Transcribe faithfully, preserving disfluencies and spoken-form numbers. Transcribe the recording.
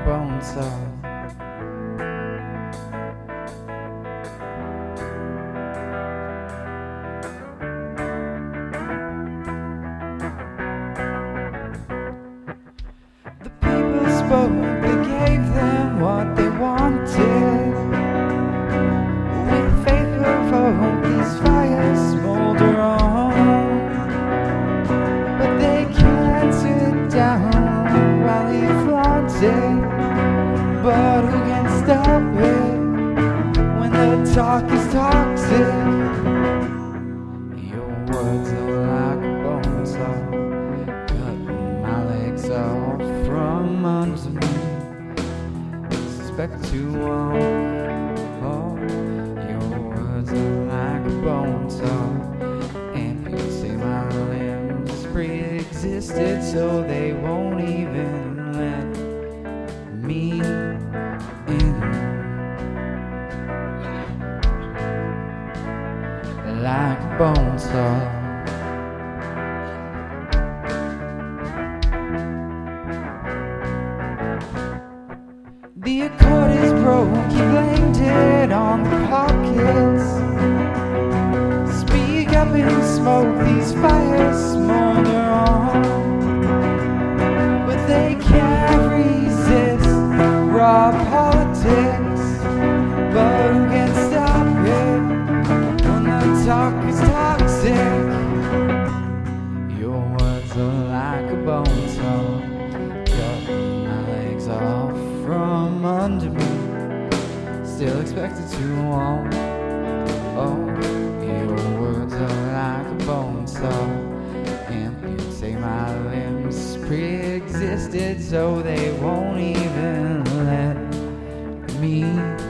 bone saw. The people spoke, they gave them what they wanted. With faith provoked, these fires smolder on, but they can't sit down while he flaunts it. But who can stop it when the talk is toxic? Your words are like a bone saw, cutting my legs off from under me. Suspect you won't. Oh, your words are like a bone saw, and you say my limbs pre-existed, so they won't even let me in. Like a bone saw. The accord is broke, he blamed it on the pockets. Speak up in smoke, these fires smolder on, but they can't resist raw politics. But who can stop it when the talk is toxic? Your words are like a bone saw, cutting my legs off from under me. Still expected to want. Oh, your words are like a bone saw, and you say my limbs pre-existed, so they won't even let me